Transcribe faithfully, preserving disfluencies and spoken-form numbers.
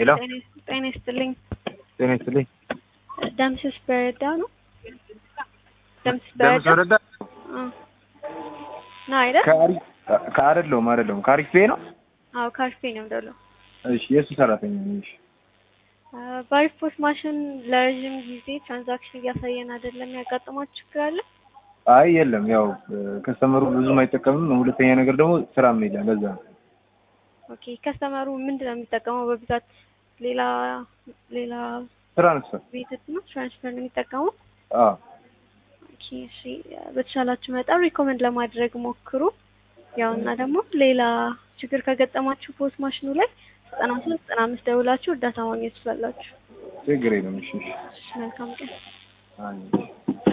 ሄሎ ጤና ይስጥልኝ። ጤና ይስጥልኝ። ደምስስ በረዳ ነው? ደምስስ ደምስ በረዳ በረዳ ነው አይደል? ካሪ ካረለው ማረለው ካሪፌ ነው? አዎ ካሪፌ ነው ደለው። እሺ የሱ ሰራተኛ ነኝ። ባሪፍ ፖስት ማሽን ለረጅም ጊዜ ትራንዛክሽን እያሳየን አይደለም። ያጋጠማችሁ ችግር አለ? አይ የለም፣ ያው ከስተመሩ ብዙም አይጠቀምም። ሁለተኛ ነገር ደግሞ ስራም የለም ለዛ ነው። ኦኬ ከስተመሩ ምንድነው የሚጠቀመው በብዛት? ሌላ ሌላ ትራንስፈር ቤት ነው ትራንስፈር ነው የሚጠቀመው? አዎ ኦኬ እሺ፣ በተሻላችሁ መጠን ሪኮመንድ ለማድረግ ሞክሩ። ያው እና ደግሞ ሌላ ችግር ከገጠማችሁ ፖስት ማሽኑ ላይ ዘጠና ሶስት ዘጠና አምስት ደውላችሁ እርዳታ ማግኘት ትችላላችሁ። ችግር የለም። እሺ መልካም ቀን። አይ